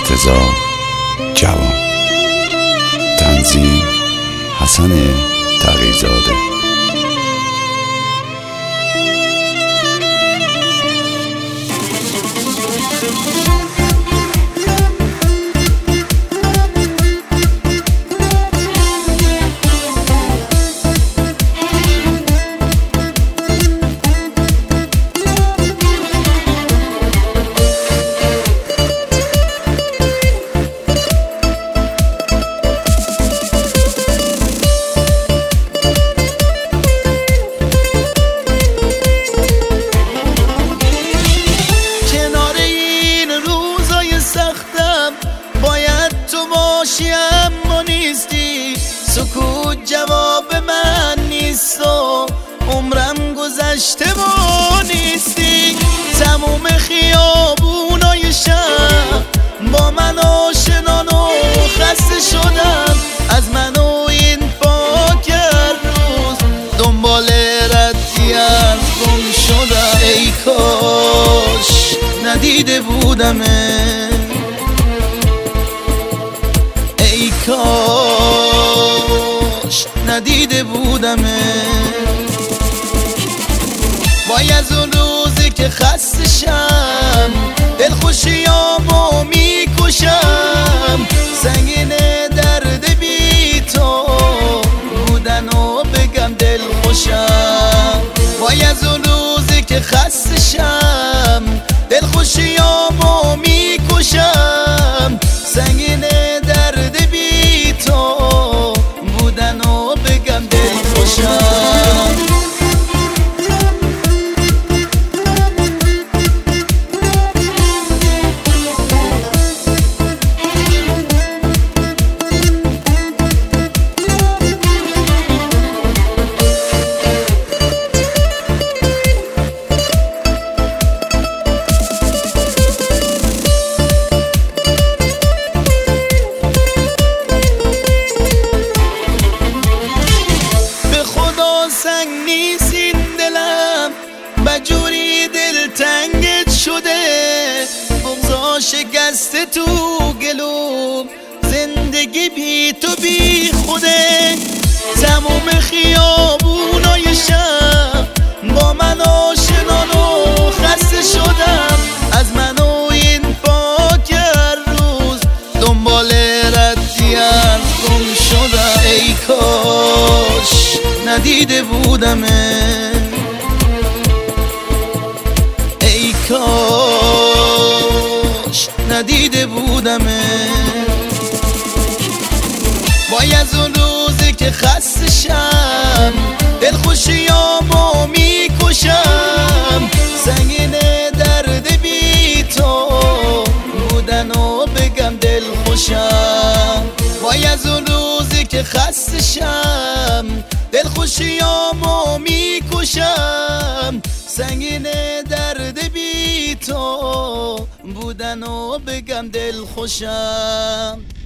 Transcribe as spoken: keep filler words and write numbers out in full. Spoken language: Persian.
مرتضی جوان، تنظیم حسن تقی‌زاده. اما نیستی، سکوت جواب من نیست و عمرم گذشته و نیستی. تموم خیابونای شب با من آشنان و خسته شدم از من و این پاک روز، دنبال ردی از گم شدم. ای کاش ندیده بودمه، ای کاش ندیده بودمه. وای از اون روزی که خسته شم، دلخوشیامو میکشم، سنگین درد بی تو بودن و بگم دلخوشم. وای از اون روزی که خسته شم، دلخوشیامو میکشم، سنگین درد بی تو بودن و بگم دلخوشم. سنگ نیست این دلم، بجوری دل تنگت شده، بغضا شکسته تو گلوم، زندگی بی تو بی خوده. تموم خیابونای شب با من آشنان و خسته شدم از من و این پاک روز، دنبال ردی از گم شدم. ای کاش ندیده بودمه، ای کاش ندیده بودمه. وای از اون روزی که خسته شم، دلخوشیامو میکشم، سنگین درد بی تو بودن و بگم دلخوشم. وای از اون روزی که خسته شم، دلخوشیامو میکشم، سنگین درد بی تو بودن و بگم دلخوشم.